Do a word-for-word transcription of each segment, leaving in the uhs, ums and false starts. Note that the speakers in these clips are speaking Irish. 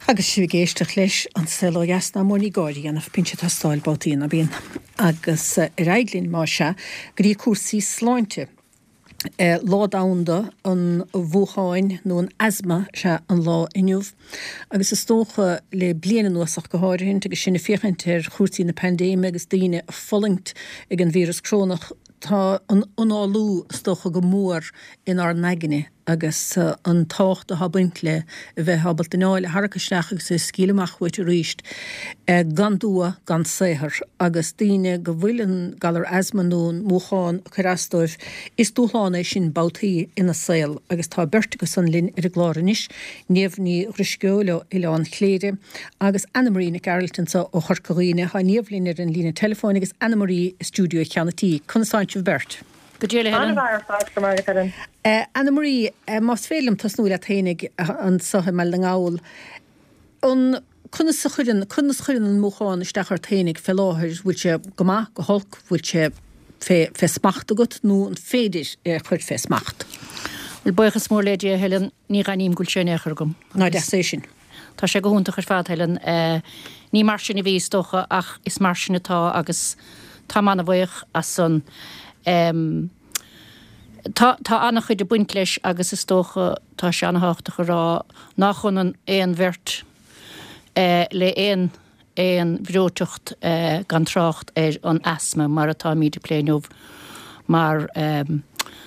Agus si géisteach leis an selo jasna móní gáí anna pinse tá stáil bátíína bíon. Agus reiglín má se grí cuasaí sláinte. Lá dánda an bhúcháin nó an asma se an lá inniuh. Agus is tócha le bliana nuasach go háirinn, agus sinna fiochantar chuirsaí na pandéime agus daoine a follingt ag an vírus crónach tá an unáú stocha go mór in ar neganine agus uh, an tácht a habuint le bheith habal denáil harcasteach agus is scílamachhuiit ríist uh, gan dua gan séhar agus daoine go bhfuilen galar asmanún múcháin churastóibh is dúlána sin bátaí ina saoil agus tá bertagus an linn ar a gláranis níomhní risceola i leán chléire agus Anna-Marie na Garaltansa ó Chorcaíine ha níomhlín ar an lína telefóin agus Anna-Marie stúdio cheannatí chunasáinteh bert. Gudéile Helen. Uh, Anna-Marie, uh, más félum tasnúil a thénig an saha me an gáil. An cunas churin, cunas churin an múcháin istachar thénig fe láthir, bhfuil se gomá, go holc, bhfuil se fe, fe smacht agat, nó an féidir uh, chuir fe smacht. Bhfuil buchas mór léidir Helen ní ganím gúil sé nechar gom. Ná de sé sin. Tá sé go húnta chuir fad Helen, uh, ní mar sin i bhís dócha ach is mar sin atá agus tá manna bhuich as san Um, tá tá annach chuid de buint leis agus is tócha tá se anhaachta go rá nach chun an éon bhirt uh, le éon éon bhróteocht uh, gan trácht ar an asma mar atá míad pléinmh mar um,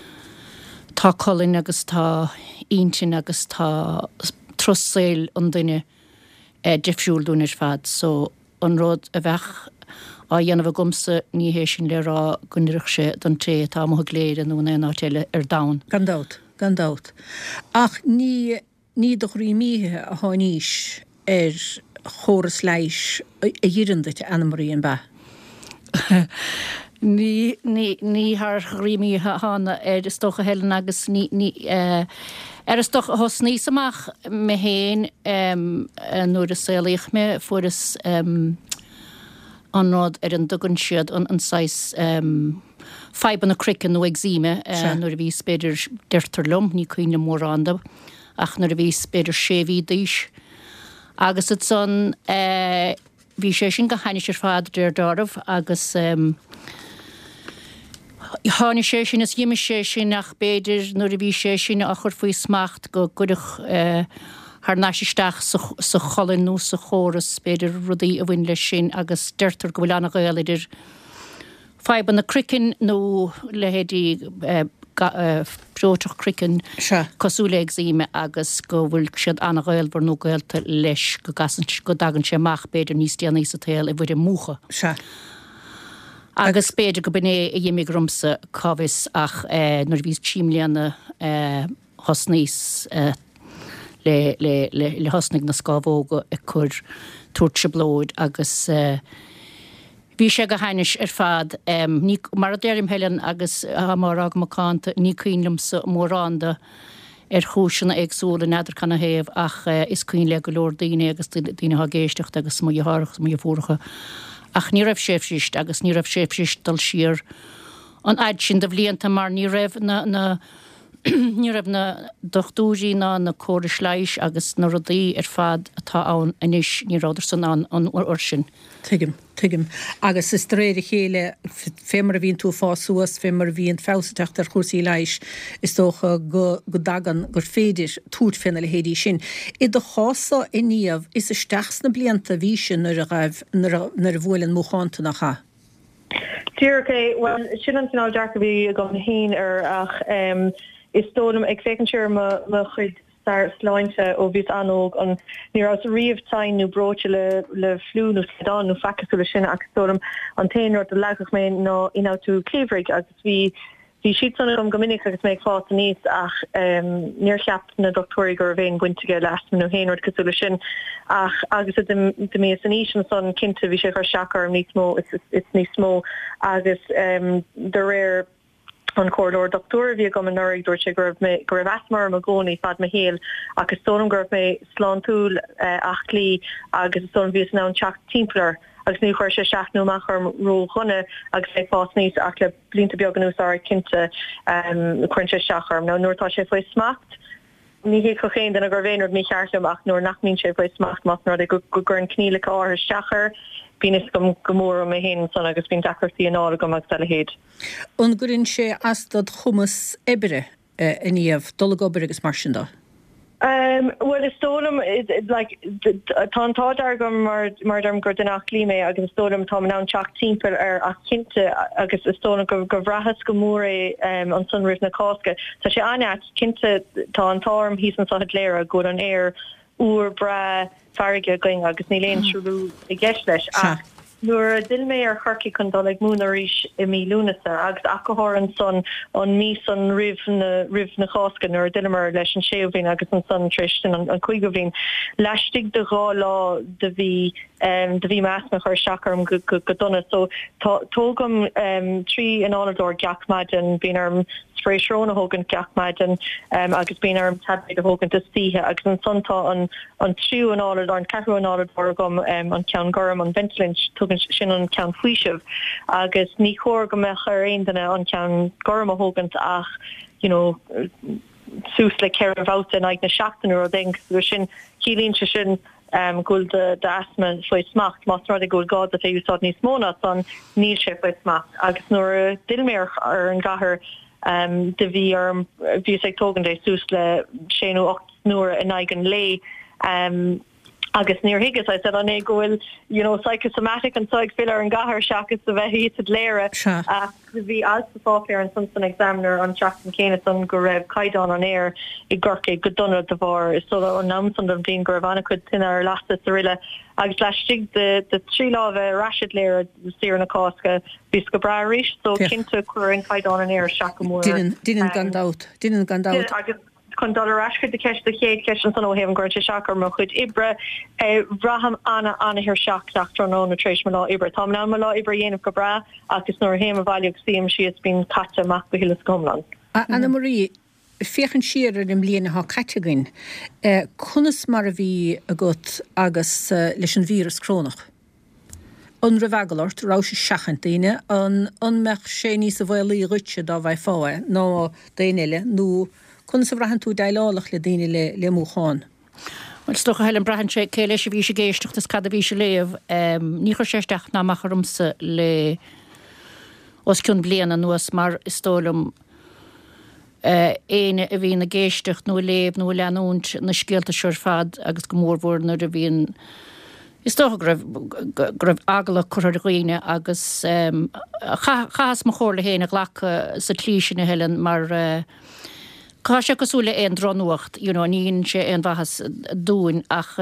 tá colin agus tá intin agus tá trossail an duine uh, defisiúlún ar fad so an ród a bheith a dhéanamh gomsa ní hééis sin le rá gunnireach sé don té tá mo léir nó na átéile ar dain. Gandát, gandát. Ach ní ní do chrí míthe a tháiníis ar chóras leis a dhéireandait Anna-Marie an ba. Ní ní ní haar chrímí hána ar is stocha Helen agus ní ní uh, ar is stocha hos níos amach me héin um, uh, nuair a saolaíoch me fuair is um, anrád ar an dogan siad an anáis um, feiban na cricin nó exíme uh, nuair a bhí spéidir deirtar lom, ní cuioine mór anda, ach nuair a bhí spéidir séhí díis. Agus it son uh, bhí sé sin go haine ar fad deir darmh agus um, hána sé sin is dhiime sé sin nach béidir nuair a bhí sé sin a chur faoi smacht go gudach uh, haar náisisteach sa cholin nó sa chóras beidir rudaí a bhain leis sin agus deirtar go bhfuil anna gaelidir feiban na cricin nó lehéadí bróteach cricin cosúla exíme agus go bhfuil siad anna gaelbar nó gaelta leis go gasan go dagan sé amach beidir níos déana níos a tail i bhfuidir múcha. Agus beidir go bine i dhéimi grumsa covis ach uh, nuair bhís tíimlianna uh, hosníos uh, le le le le hosnig na scavóga a chur tuairte blóid agus uh, bhí sé go hainis ar fad um, ní mar déirim Helen agus uh, mar ag macánta ní cuiinlim sa mórranda ar chúisina agsúla neidir canna héamh ach uh, is cuin le go leor daoine agus daoine ha géisteach agus mu dhearach mu bhórcha ach ní raibh séfsist agus ní raibh séfsist dal siar an aid sin de bblianta mar ní raibh na na ní raibh na dochtúí ná na córis leis agus na rudaí ar fad atá ann inis ní ráidir san an an or sin. Tuigim, tuigim. Agus is réidir chéile fémar a bhíonn tú fásuas, fémar a bhíonn fésateach ar chósaí leis is tócha go, go dagan gur féidir túirt féna le héadí sin. I do chása i níomh is isteachs na blianta bhí sin nar a raibh nar a bhfuilen múcháanta nach cha. Tíorcha, well, sin an sinál dearcha bhí a gom hín ar ach um, is tónam ag fécinseir ma, ma chud star sláinte ó bhís anóg an ní as riamh tain nó bróte le, le flú nó sledán nó facasúla sin agus tónam an téanúir de leagach mé nó iná tú cléomhraigh agus bhí bhí siad sanna gom gomininic agus méid fáta níos ach um, níor cheap na doctóí gur bhéon buinteige leas nó héanúir cosúla sin ach agus de mé san ísin son cinnte bhí sé chu seacar níos mó is níos mó agus um, de réir an corridor doctor vi go an nurig door se gur me gur asmar a goni fad me héel agus stom gur me slán túl achlí agus son ví ná chat timpler agus nu chuir se seaachnú nach ro chunne agus sé fás níos ach le blinta beagganús ar cinnte um, chuinte seachar ná nuairtá sé foioi smacht ní hé chochéin den a gur bhéin mí cheartach nóair nach mín sé bhid smacht mas nó go go gur an cníle áir steachar bínas gom gomór am hen san agus bín dachartíí an á gom ag sal héad. An gurinn sé asstad chumas ebre in íomh dul gobar agus mar sin dá. Um, well, is stolum is like tan tá agam mar mar dam gur denach líime agus stolum tá an teach timper ar a kinte agus is stolum go go brahas gomóre um, an sunrif na cáske. Tá sé anat kinte tá an tarm hís an sahad léir go an air úr bra farige going agus ní léon siúlú i gceis leis. Nuair dil mé ar chuci chun dul ag múna ríis i mí lúnasa agus acathir an son an mí san rih na rih na chásca nuair dilimar leis an séomhhín agus an son tristan an chuigehín leistigh de rá lá de bhí um, de bhí measna chuir seacarm go go go donna so tógam um, trí an ánador geachmaidin bíon arm spréisróna hógan geachmaidin um, agus bíon arm tabbaid a hógan de stíthe agus an sontá an an triú an ánador an ceú an ánador gom um, an cean gurm an ventlin sin an cean fuisih agus ní chóir go me chu aonanna an cean gurm a hógant ach you know sús le ceir bhouta ag na seachtainú a ding sin cílín se sin um, gúil de, de asma foioi smacht más rud a gúil gád a fé úsáid níos móna san níl sé foioi smacht agus nuair dilméir ar an gahar um, de bhí arm bhí ag tógan de sús le séú ocht nuair in aigen lé um, agus near higus I said on e goil you know psychosomatic and psych filler and gahar shakas the vehi to lera uh the as the software and something examiner on Jackson Kenneth on Gorev Kaidon on air I gorke godonna the var so that on nam some of being Goravana could tin our last Cyrilla agus lastig the the tree law of a rashid lera the steer in a Costco bisco brarish so kinto current Kaidon on air shakamura didn't didn't gone out didn't gone out chun dul rasca de ceist de chéad ceist an san óhéim gur te seachar mo chud ibre braham anna anna hir seach nachtar nó na trééis me lá ibre Tá ná me lá ibre dhéanamh go bra agus nóair héim a bhaileh siam si is bín catte amach go hilas gomlan. Anna Marie féchan siar im líana há caitegain chunas mar a bhí a gut agus leis an vírus crónach. An revagalt rá sé seachan daine an anmeach sé níos a bhfuil í rute dá bhaid fáe nó daile nó kun sa brahan tú dailálach le daine le le múcháin. Well stoch a helen brahan sé céile sé bhí sé géisteach tas cad a bhí sé léamh ní chu séisteach ná macharumsa le os cún bliana nuas mar istólam éine a bhí na géisteach nó léamh nó leanúnt na scialta seir fad agus go mórhór nuair a bhíon Is toch gribh agla chuir roiine agus chas mo chóir le héna ghlacha sa tlíisina helen mar cá sé cosúla éon dronúacht you know, níon sé éon bhachas dúin ach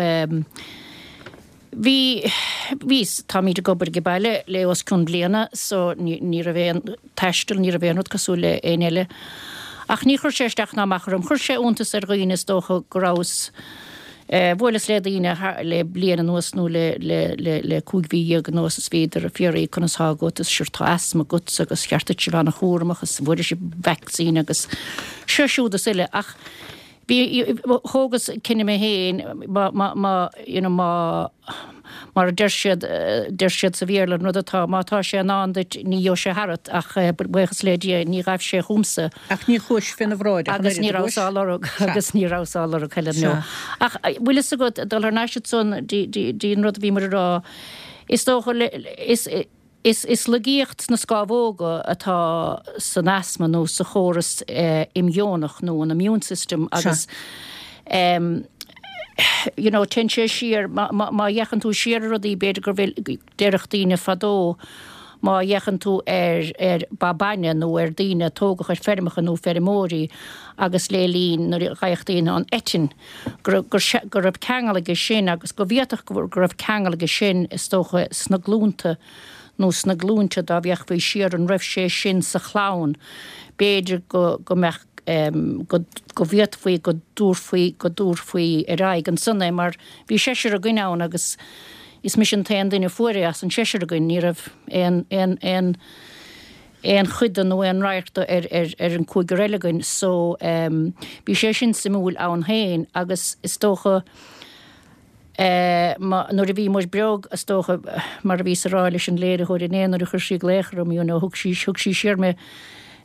bhí vís tá míad gobar go baile le os chun bliana so ní a bhéon teistil ní a bhéanút cosúla éon eile ach ní chuir séisteach ná macharum chuir sé úntas ar roiine dócha gorás Bhlas le daine le bliana nuas nó le le cúghíag nó is féidir a fiarí chun ágat is siúrtá asma gut agus cheartta si bhena chóramach agus bhfuidir si vaccín agus seisiúda ile ach thógus cinenne mé héin mar deirsiad deirsiad sa bhéirlan nu atá mátá sé an andait ní jo sé harat ach buchas lédí ní raibh sé chúmsa ach ní chúis fin bhráid agus nírásálarug agus nírásálarug heile nó ach bhfuil a go dul ar náisiid son dín rud bhí mar rá is dócha is Is is legíocht na scábhóga atá san asma nó sa chóras imjónach nó an immune system agus um, you know, ten sé siar má dhéchan tú siar rudí beidir gur bhfuil deireach daoine fadó má dhéchan tú ar ar babaine nó ar daoine tógach ar fermacha nó fermóí agus le lín nó gaiich daoine an etin gur gur raibh ceangaige sin agus go bhíoach gur raibh ceangaige sin is tócha sna glúnta nó sna glúnte dá bheoch bhí siar an raibh sé sin sa chlán béidir go go meach um, go go bhíad faoi go dúr faoi go dúr faoi ar aig an sunna mar bhí séisiir a gcuineán agus is mis an tain daine fuair as an séisiir a gcuin ní raibh an an an an chuidan nó an ráirta ar ar ar an cúig réilegain so um, bhí sé sin simúil ann héin agus is tócha Uh, nuair a bhí mar breog as tócha mar a bhí sará leis an léire chuir in éanaar a chuir sí léchar am dhéanana thug sí thug sí siar me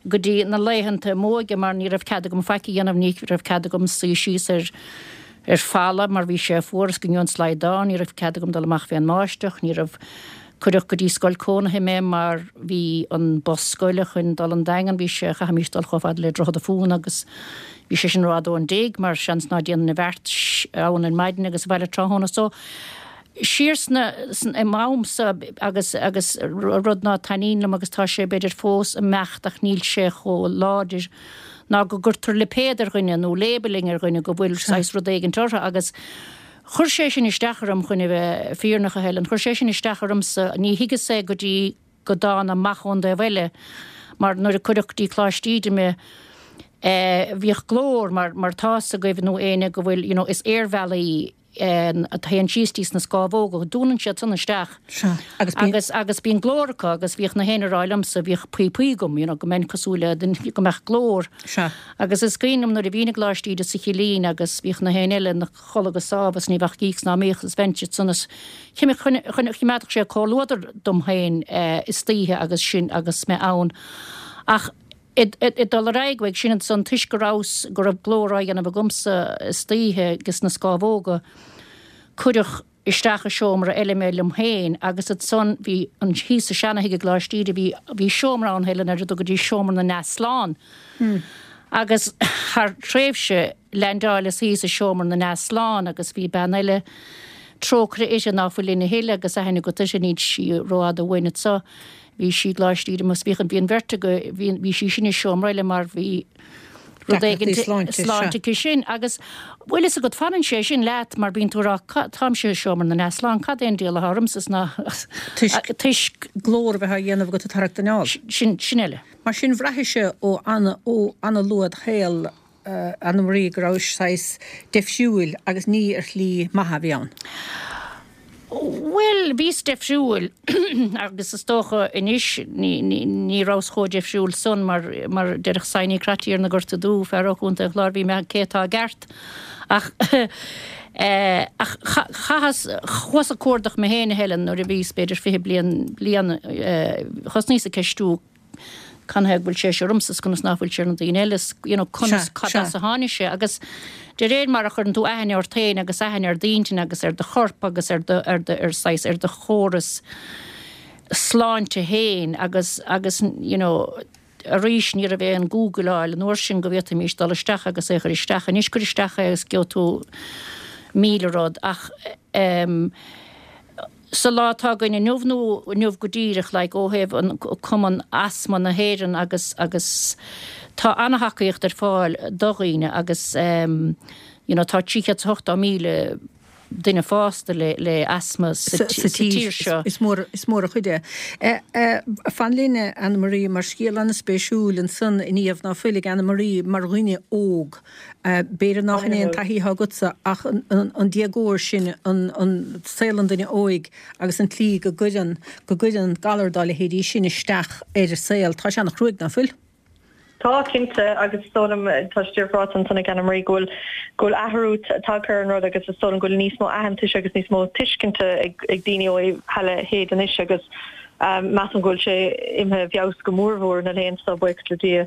go dtí na leihananta móige mar ní raibh cead gom feici dhéanamh ní raibh cead gom sí síos ar ar fála mar bhí sé fuóras go nniuan sláidáin, ní raibh cead gom dal amach bhí an máisteach, ní raibh chuireach go dtí scoil cónathe mé mar bhí an boscoile chun dal an dagan bhí sé chahamístal chofad le drochad a fún agus bhí sé sin rádó an déag mar seans ná díana na bheirt ann an maidin agus bhile tráthána so Sirs na i mámsa agus agus rud ná tanílam agus tá sé beidir fós a mechtach níl sé cho láidir ná go gurtar le péidir chuine nó lébelingar chuine go bhfuil seis rud éigen tortha agus chur sé sin isteachram chuine bheith fíornacha heilen chur sé sin isteachram sa ní higus sé go dtí go dána machón de bhile mar nuair a chuireachtaí chláistíide me bhíoh glór mar mar tá a goibh nó éine go bhfuil you know, is Air Valley en a taon sístís na scábóga dúnan sé tunna steach agus agus bíon glóracha agus bhíoh na héanaráilm sa bhíoh puipuigum you know, go men cosúla den go meach glór agus is scrínam nuair a bhína gláistíide sa chilín agus bhíoh na héanaile na cholagus sábas ní bhach gíos ná méchas ventit sunnas chimeach sé cóúidir dom hain is títhe agus sin agus me ann ach It it it dal raigweig sin son tiisgorás go raibh glóráig an a bhgumsa stíthe gus na scábóga chuideach isteach a seomra eile mélum héin agus it son bhí an híos a seanna hiige gláistíide bhí bhí seomra an heilen ar do go dtí seomra na Neasláán agus th tréimhse lendáil is híos a seomra na Neasláán agus bhí ben eile trócra is an náfuilína héile agus a hena go tuise níd si roiad a bhaine sa Bhí si gláistíide mas bhíchan bhíon vertige bhí si sinna seomraile mar bhí sláinte sin agus bhfuil is a go fanan sé sin leat mar bíon túrá tam sé seomar na Neasláán cad éon díal a harmsas na tuis glór bheit dhéanamh go tarachtanáil sin sinile. Mar sin bhreithiise ó anna ó anna luad héal Anna Marie grás sais defisiúil agus ní ar lí maithe Well, bís defisiúil agus is tócha inis ní rás chó defisiúil son mar mar deirech sainní cratíar na gurta dú ferach únta chlár bhí me cétá gert ach ach chahas chus a córdach me héna helen nó a bhís beidir fi blian blian chus níos a ceistú can heag bhfuil sé sé rumsas chunas náfuil sé an daon eiles chunas cadas a háine sé agus de réad mar a chun tú aithne ar tain agus aithne ar daintin agus ar de chorp agus ar de ar de ar sais ar de chóras sláinte héin agus agus you know a rís ní a bheith an Google áil an uair sin go bhíta mís dal isteach agus é chuir isteach a níos chuir isteach agus go tú mílerád ach um, Sa látá goine nuhnú nuh go díirech le óhéh an cuman asma na héan agus agus tá anhacaíocht ar fáil doghine agus um, you know, tá tícha tochtá míle duine fásta le, le asma sa tíir seo. Is mór is mór a chuide. Uh, uh, fan líne Anna Marie mar scéal an spéisiúil an sun iníomh ná fuilig Anna Marie mar roine óg uh, béidir nach in taí ha gutsa ach an, an, an diagóir sin an, an saolan duine óig agus an tlí go gudan go gudan galardála hédí sin isteach éidir saoal tá se nach cruig na fuil. Tá cinnte agus stólam táistíir frát an sanna Anna Marie ggóil ggóil athhrú táchar an rud agus stólam ggóil níos mó ahantais agus níos mó tuiscinnte ag ag daoine ó heile héad an is agus meas an ggóil sé imthe bheabhs go mórmhór na léon sa buic le dia.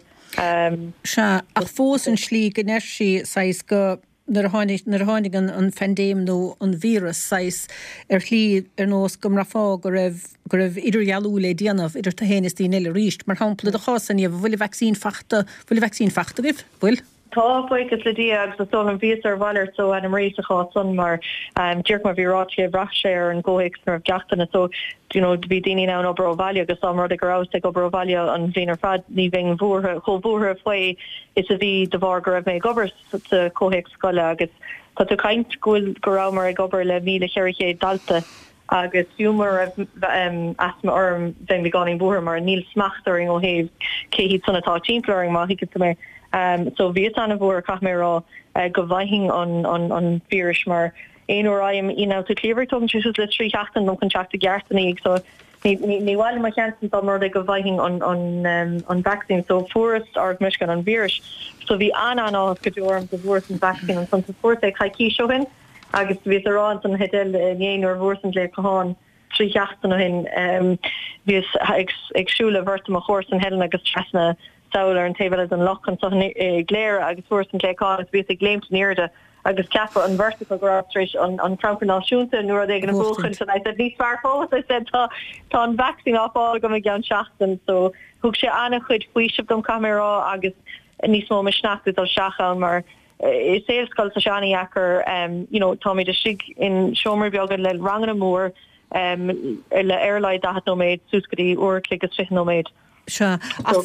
Se ach fós an slí go neir si sais go nar hánig an, an fendéim nó an vírus sais ar hlí ar nós gom rafá go raibh go raibh idir gealú le díanamh idir ta héananis tí neile ríist mar hampla a chásan íomh bhfuil vaccín fachta bhfuil vaccín fachta gibh bhfuil? Tá foiigus le dia agus a stólam víos ar bhailir so Anna Marie a chásan mar um, dúirt mar bhíráte brach sé ar an ggóhéics mar bheachtainna so you know, bhí daoine ná an obair ó bhaile agus am rud a gorás ag obair ó bhaile an bhíonar fad ní bhíon bhúrtha chomh bhúrtha foioi is a bhí de bhar go raibh mé gobar sa cóhéics scoile agus tá tú caint gúil go rá mar ag obair le míle cheirichéad dalta agus fiúmar um, asma orm bheith mé gáin bhúrtha mar níl smachtaring ó héh cé híd sonnatá timpplaring má hiice sa mé Um, so vi an bhór cha mé rá uh, go bhaithing an an an víris mar ein or aim you know to clever tom chu le trí achtan no contract gartanig so ni ni wal ma chances am mar go bhaithing an an um, an vaccine so forest or Michigan an víris so vi an an á godorm the worst vaccine an some support e chaiki show hin agus vi rá an hedel ein or worsen le gohan trí achtan hin um vis ex exúle vert ma horse an helen agus stressna saoil ar an table an lochan so léir agus fuair an léá is bhí gléimt neirde agus ceapa an vertical grapstris an an trampanálisiúnta nuair ag an bhchan so I said níos fearfol I said tá tá an vaccine áfáil go gan seachtain so thug sé anna chuid faoisih dom camerará agus níos mó me snaachtas al seachan mar is séalscoil sa seanaíachar um, you know, tá mé de sig in seomar beagad le rangan amór um, le airlaid dahat nóméid súscadí or cligus fi nóméid. Se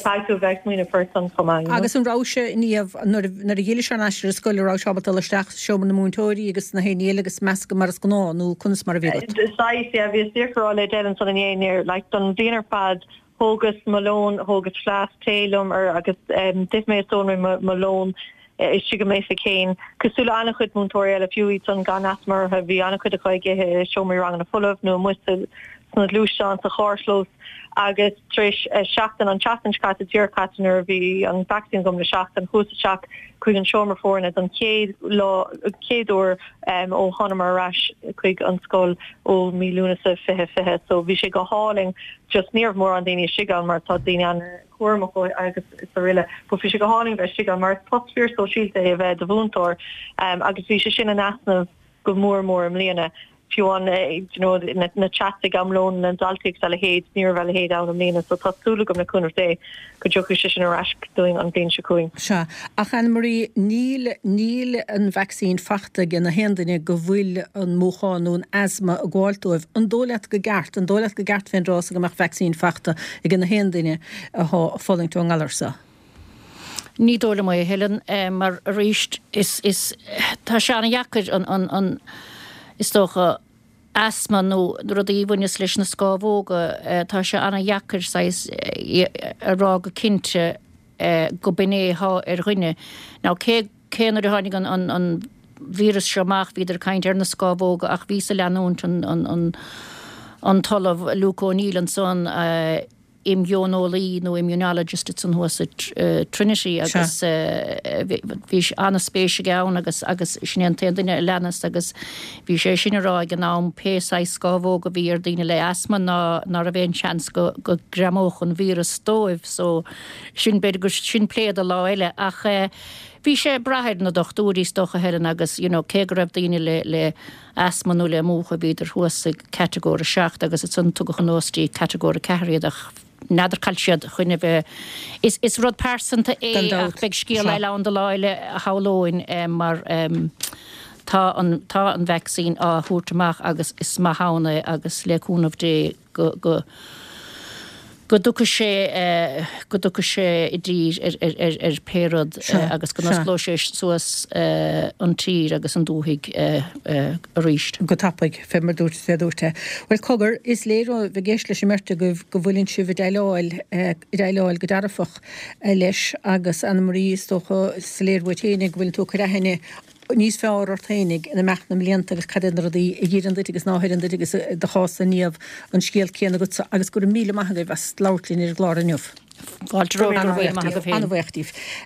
agus an ráise níomh nar a dhéile se neisir scoil rá sebatal leisteach seomar na múntóirí agus na héine agus measca mar gná nó chunas mar a bhé. Sáis a bhí dtíá le dean san inéir, le don déanaar pad hógus malón, hógus flas télum ar agus um, dit mé stóna malón is si go mééis a céin. Cosúla anna chud múntóir a fiúí an gan asmar a bhí anna chud a chuige seomar rang na fullh nó mu na lúán a chóirslós agus tris seachtain an chatancat a tíorcatanar bhí an vaccine gom na seachtain chusa seach chuig an seomar fórna an céad céadú ó Honamar ras chuig an scóil ó mílúna sa fithe fithe, so bhí sé go háling just níor mór an daine sigan mar tá daine an cuairmach agus is riile, bu fi sé go háling bheith sigan mar potspíir so sílte a bheith de bhúntóir agus bhí sé sin an asnamh go mór mór am líana. Fiúan you know, na, na chatte gamlón an daltig a héid níor bhe héid an am lína, so tásúla gom na cúnar dé go jochu sé sin arás doing an bíon se cuaing. Se ach an marí níl níl an vaccín fachta gan na hendaine go bhfuil an mócháún asma a gháiltóibh an dólaat go gart, an dólaat go gart féin rás goach vaccín fachta i gan na hendaine a fallingtó an galarsa. Ní dóla mai Helen mar ríist is is tá seanna jacar an an an is tócha asma nó rudí bhaine leis na scábhóga tá se anna jacar sais ará go cinnte go binnéá ar rinne. Ná céanar tháinig an an vírus seach viidir kaint ar na scábhóga ach ví a leanúnt an an an talamh Luca O'Neill an son immunolí nó immunologist san huasa Trinity agus bhís anna spéise gán agus agus sin duine lenas agus bhí sé sinrá gan nám péá scábhóga bhí ar daine le asma ná nar a bhéon chans go go gramóch an vírus dóibh so sin beidir gur sin pléad a lá eile ach bhí sé brathir na dochtúí stocha hean agus you know, cé raibh daine le le asma nó le múcha bhíidir thuasa categóra seach agus san tu go nótí categóra ceiriadach nadidir calisiad chuine bheith is is rud persanta é ach beag scíal le an de láile a hálóin mar tá an tá an vaccín á thuairteach agus is má hána agus leúnmh dé go go go dúcha sé go dúcha sé i dtír ar pérad agus go nasló sé suas an tír agus an dúthaigh a ríist. Go tappaig fémar dúirt sé dúirte. Well cogur is léirú bheith géis leis merte go go bhfuilinn si bh deileáil i deileáil go darafach leis agus Anna Marie tócha sléirhtéine bhfuil tú raithine níos fear ortainig in a meachna mlíanta agus cadénar í dhéan dit agus náhéir an dit agus de chása níomh an scéal céanna go agus gur míle maithagaibh a sláirtlín ar gláir aniuh. Gáil anhhaíh.